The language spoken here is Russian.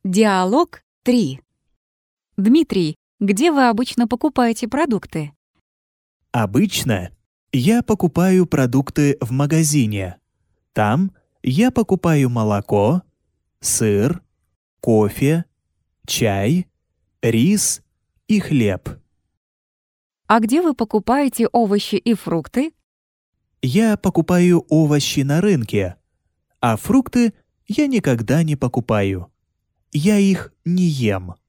Диалог 3. Дмитрий, где вы обычно покупаете продукты? Обычно я покупаю продукты в магазине. Там я покупаю молоко, сыр, кофе, чай, рис и хлеб. А где вы покупаете овощи и фрукты? Я покупаю овощи на рынке, а фрукты я никогда не покупаю. Я их не ем.